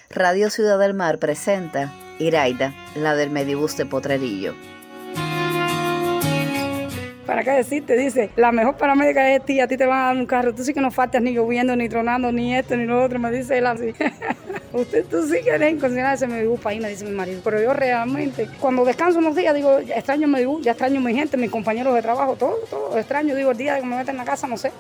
Radio Ciudad del Mar presenta Iraida, la del Medibús de Potrerillo. ¿Para qué decirte? Dice, la mejor paramédica es ti, a ti te van a dar un carro. Tú sí que no faltas ni lloviendo, ni tronando, ni esto, ni lo otro. Me dice él así. Tú sí que eres incondicional ese Medibús para ahí, me dice mi marido. Pero yo realmente, cuando descanso unos días, digo, ya extraño el Medibús, ya extraño a mi gente, mis compañeros de trabajo, todo extraño. Digo, el día de que me meten en la casa, no sé.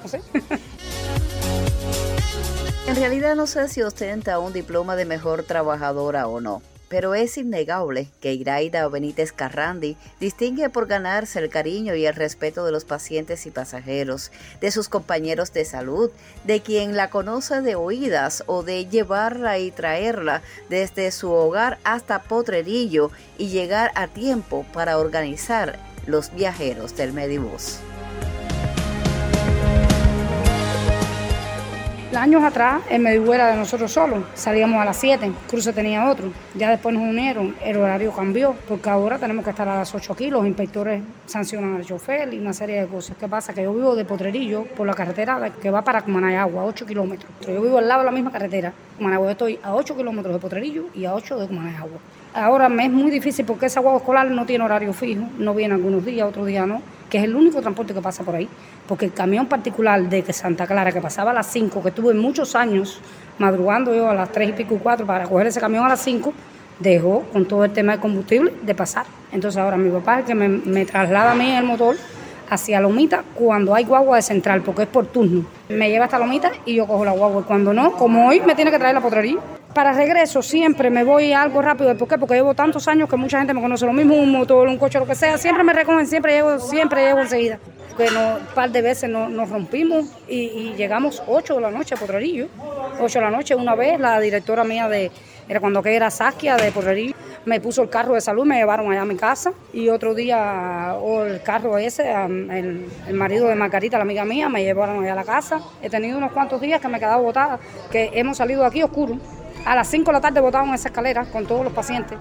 En realidad no sé si ostenta un diploma de mejor trabajadora o no, pero es innegable que Iraida Benítez Carrandi distingue por ganarse el cariño y el respeto de los pacientes y pasajeros, de sus compañeros de salud, de quien la conoce de oídas o de llevarla y traerla desde su hogar hasta Potrerillo y llegar a tiempo para organizar los viajeros del Medibús. Años atrás, el Medibús era de nosotros solos. Salíamos a las 7, Cruce tenía otro. Ya después nos unieron, el horario cambió, porque ahora tenemos que estar a las 8 aquí. Los inspectores sancionan al chofer y una serie de cosas. ¿Qué pasa? Que yo vivo de Potrerillo por la carretera que va para Cumanayagua, 8 kilómetros. Yo vivo al lado de la misma carretera. Cumanayagua, estoy a 8 kilómetros de Potrerillo y a 8 de Cumanayagua. Ahora me es muy difícil porque esa guagua escolar no tiene horario fijo, no viene algunos días, otros días no, que es el único transporte que pasa por ahí, porque el camión particular de Santa Clara, que pasaba a las 5, que tuve muchos años madrugando yo a las 3 y pico y 4 para coger ese camión a las 5, dejó con todo el tema de combustible de pasar. Entonces ahora mi papá es el que me traslada a mí el motor hacia Lomita cuando hay guagua de Central, porque es por turno. Me lleva hasta Lomita y yo cojo la guagua, y cuando no, como hoy, me tiene que traer la Potrerillo. Para regreso siempre me voy algo rápido. ¿Por qué? Porque llevo tantos años que mucha gente me conoce. Lo mismo un motor, un coche, lo que sea. Siempre me recogen, siempre llego enseguida. Que un par de veces nos rompimos y llegamos 8 de la noche a Potrerillo. 8 de la noche. Una vez la directora mía era cuando que era Saskia de Potrerillo, me puso el carro de salud, me llevaron allá a mi casa. Y otro día el carro ese, el marido de Margarita, la amiga mía, me llevaron allá a la casa. He tenido unos cuantos días que me he quedado botada, que hemos salido de aquí oscuro. A las 5 de la tarde botaban esa escalera con todos los pacientes.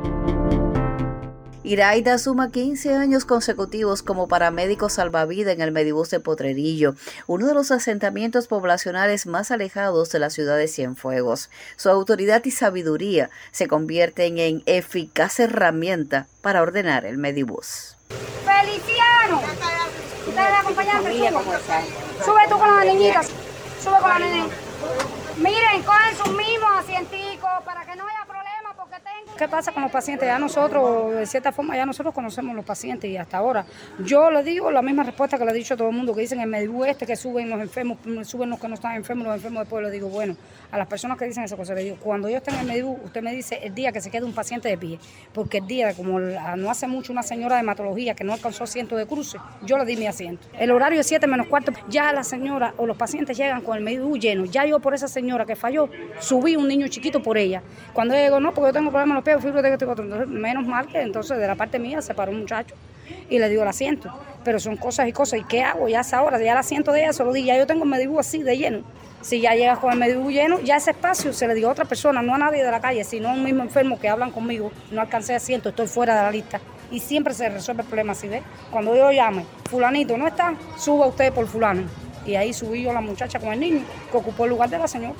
Iraida suma 15 años consecutivos como paramédico salvavidas en el Medibús de Potrerillo, uno de los asentamientos poblacionales más alejados de la ciudad de Cienfuegos. Su autoridad y sabiduría se convierten en eficaz herramienta para ordenar el Medibús. ¡Feliciano! ¿Usted es acompañante? Sube tú con las niñitas. Sube con la nene. Miren, cogen sus mismos asienticos para que no haya problema porque tengo... ¿Qué pasa con los pacientes? Ya nosotros, de cierta forma, ya nosotros conocemos los pacientes y hasta ahora yo le digo la misma respuesta que le he dicho a todo el mundo, que dicen en el Medibús que suben los enfermos, suben los que no están enfermos, los enfermos después. Le digo, bueno, a las personas que dicen esa cosa, le digo, cuando yo esté en el Medibús, usted me dice el día que se quede un paciente de pie, porque el día, como no hace mucho una señora de hematología que no alcanzó asiento de cruce, yo le di mi asiento. El horario es 7 menos cuarto, ya la señora o los pacientes llegan con el Medibús lleno, ya yo por esa señora que falló, subí un niño chiquito por ella. Cuando ella dijo, no, porque yo tengo problemas en los pies, fíjate que estoy otro. Entonces, menos mal que entonces de la parte mía se paró un muchacho y le dio el asiento. Pero son cosas y cosas. ¿Y qué hago? Ya a esa hora, ya el asiento de ella se lo di, ya yo tengo el Medibús así de lleno. Si ya llegas con el Medibús lleno, ya ese espacio se le dio a otra persona, no a nadie de la calle, sino a un mismo enfermo que hablan conmigo. No alcancé asiento, estoy fuera de la lista. Y siempre se resuelve el problema así, ¿ves? Cuando yo llame, fulanito no está, suba usted por fulano. Y ahí subí yo a la muchacha con el niño que ocupó el lugar de la señora.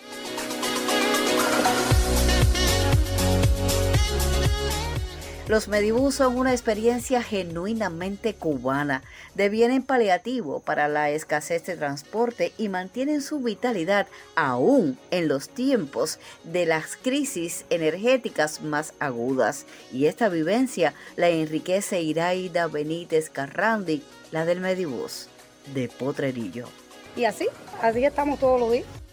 Los Medibús son una experiencia genuinamente cubana, devienen paliativo para la escasez de transporte y mantienen su vitalidad aún en los tiempos de las crisis energéticas más agudas. Y esta vivencia la enriquece Iraida Benítez Carrandi, la del Medibús de Potrerillo. Y así estamos todos los días.